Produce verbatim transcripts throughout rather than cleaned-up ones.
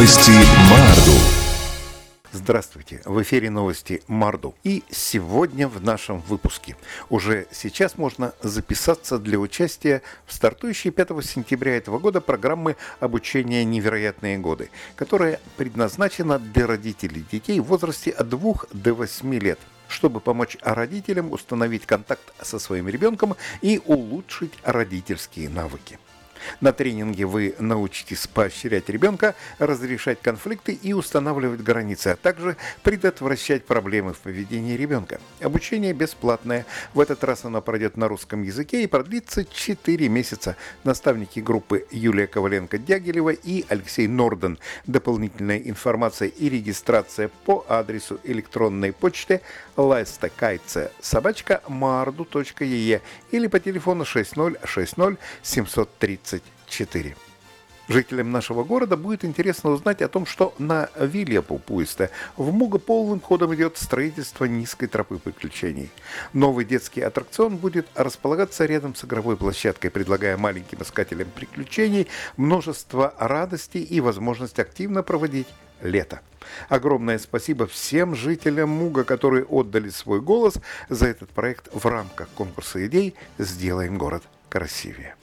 Новости Марду. Здравствуйте! В эфире новости Марду. И сегодня в нашем выпуске. Уже сейчас можно записаться для участия в стартующей пятого сентября этого года программы обучения «Невероятные годы», которая предназначена для родителей детей в возрасте от двух до восьми лет, чтобы помочь родителям установить контакт со своим ребенком и улучшить родительские навыки. На тренинге вы научитесь поощрять ребенка, разрешать конфликты и устанавливать границы, а также предотвращать проблемы в поведении ребенка. Обучение бесплатное. В этот раз оно пройдет на русском языке и продлится четыре месяца. Наставники группы Юлия Коваленко-Дягилева и Алексей Норден. Дополнительная информация и регистрация по адресу электронной почты лайстакайце собака марду точка е или по телефону шесть ноль шесть ноль семь три четыре. Жителям нашего города будет интересно узнать о том, что на Вилья Пупуиста в Муго полным ходом идет строительство низкой тропы приключений. Новый детский аттракцион будет располагаться рядом с игровой площадкой, предлагая маленьким искателям приключений множество радостей и возможность активно проводить лето. Огромное спасибо всем жителям Муга, которые отдали свой голос за этот проект в рамках конкурса идей «Сделаем город красивее».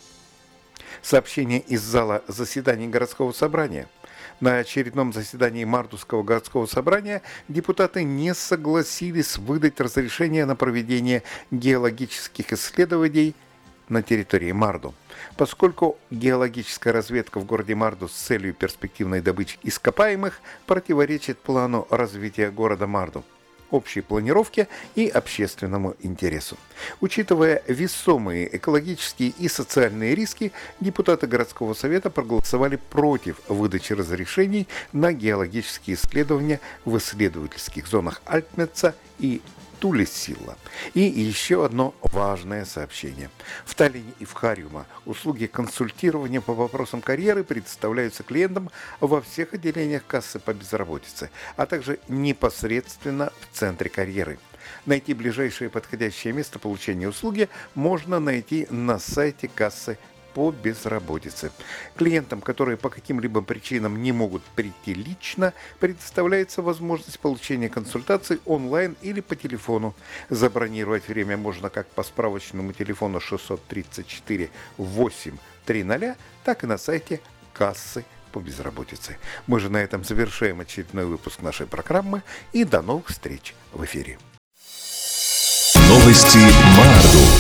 Сообщение из зала заседаний городского собрания. На очередном заседании Мардовского городского собрания депутаты не согласились выдать разрешение на проведение геологических исследований на территории Марду, поскольку геологическая разведка в городе Марду с целью перспективной добычи ископаемых противоречит плану развития города Марду, общей планировке и общественному интересу. Учитывая весомые экологические и социальные риски, депутаты городского совета проголосовали против выдачи разрешений на геологические исследования в исследовательских зонах Альтмеца и Тулесилла. И еще одно важное сообщение. В Таллине и в Хариума услуги консультирования по вопросам карьеры предоставляются клиентам во всех отделениях кассы по безработице, а также непосредственно в центре карьеры. Найти ближайшее подходящее место получения услуги можно найти на сайте кассы по безработице. Клиентам, которые по каким-либо причинам не могут прийти лично, предоставляется возможность получения консультаций онлайн или по телефону. Забронировать время можно как по справочному телефону шестьсот тридцать четыре восемь тридцать, так и на сайте кассы по безработице. Мы же на этом завершаем очередной выпуск нашей программы и до новых встреч в эфире. Новости Марду.